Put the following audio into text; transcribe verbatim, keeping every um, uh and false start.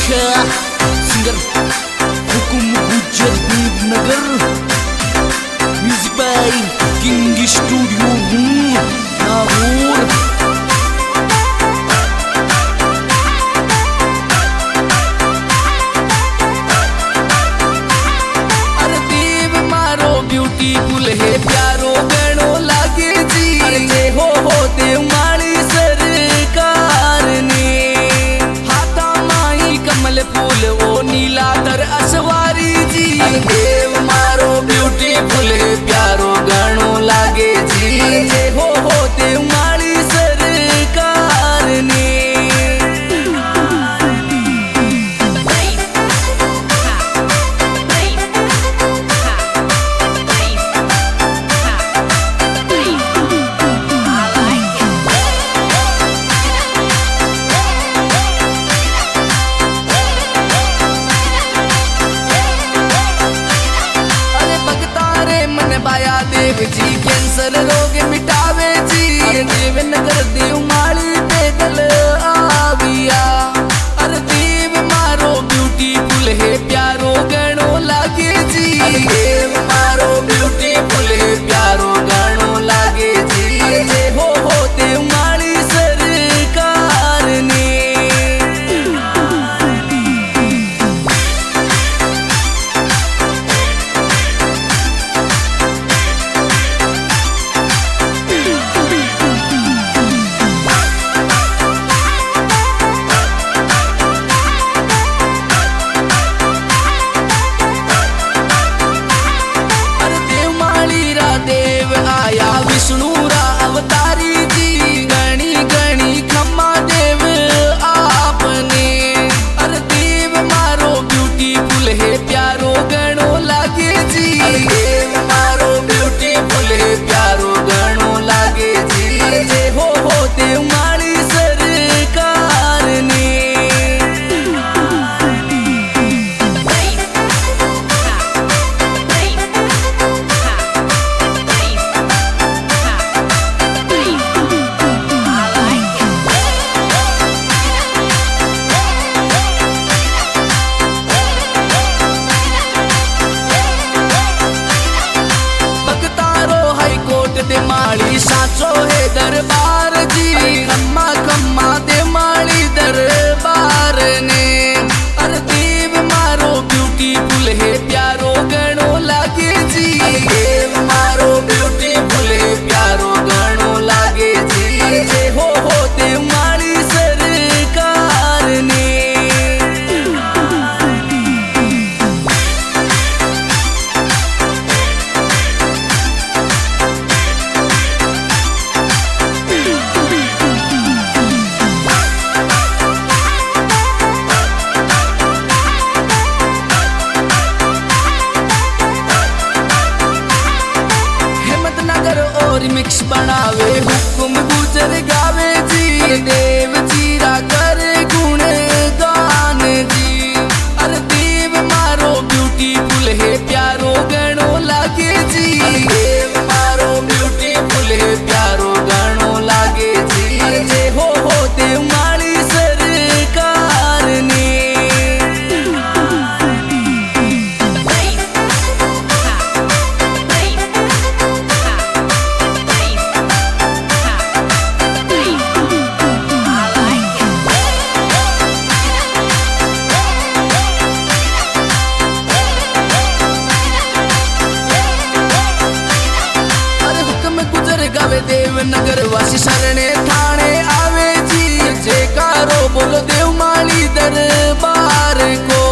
Singer Hukum Gujjar Nagar music by king studio Nagaur. अरे देव मारो ब्यूटीफुल है प्यारो गणो लागे जी। अरे हो हो देव माली सरकार ने हाथा माई कमल फूल वो नीलाधर असवारी जी। देव मारो ब्यूटीफुल है प्यारो गणो लागे जी। हो हो देव माली सरकार ने बाया देव जी कैंसर रोग मिटावे जी। अरे देव नगर देव माली पैदल आविया। अरे देव मारो ब्यूटीफुल है प्यारो गणो लागे जी। अरे देव मारो ब्यूटीफुल है प्यारो गणो लागे जी। अरे हो हो देव माली सरकार ने विष्णु रा अवतारी जी। गणी गणी खम्मा देव आपने। अरे देव मारो ब्यूटीफुल है प्यारो गणो लागे जी। अरे देव मारो ब्यूटीफुल है प्यारो गणो लागे जी। अरे हो हो देव माली सरकार ने दे माली साचो है दरबार जी। खम्मा खम्मा दे माली दरबार ने। अरे देव मारो ब्यूटीफुल है प्यारो गणो लागे जी। देव मारो ब्यूटीफुल है प्यारो गणो लागे जी। अरे हो हो देव माली सरकार ने मिक्स बनावे हुकुम गुजर गावे जी। देव जीरा करे गुण गान जी। अरे देव मारो ब्यूटीफुल है प्यारो गणो लागे जी। देव मारो ब्यूटीफुल है प्यारो गणो लागे जी। अरे हो हो देव माली सरकार ने गावे देव नगर वासी शरणे थाने आवे जी। जयकारो बोलो देव माली दरबार को।